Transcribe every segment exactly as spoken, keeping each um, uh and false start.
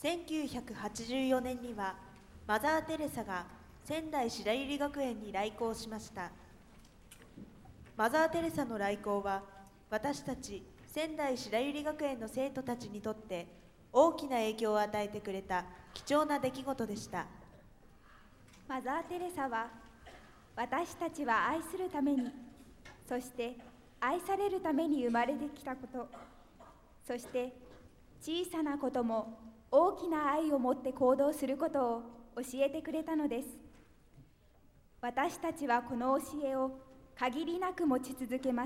せんきゅうひゃくはちじゅうよねんにはマザー・テレサが仙台白百合学園に来校しました。マザー・テレサの来校は私たち仙台白百合学園の生徒たちにとって大きな影響を与えてくれた貴重な出来事でした。 マザー・テレサは私たちは愛するために、そして愛されるために生まれてきたこと、そして小さなことも大きな愛を持って行動することを教えてくれたのです。私たちはこの教えを限りなく持ち続けます。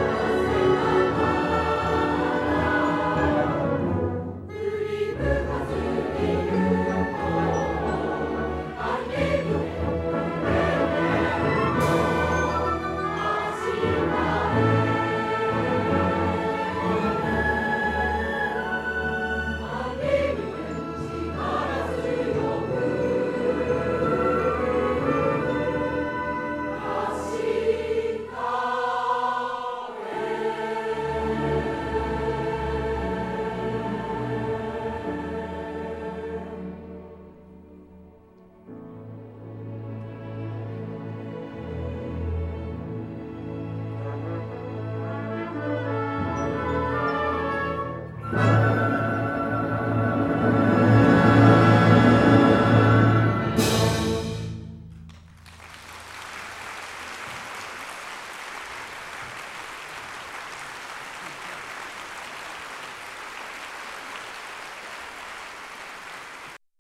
「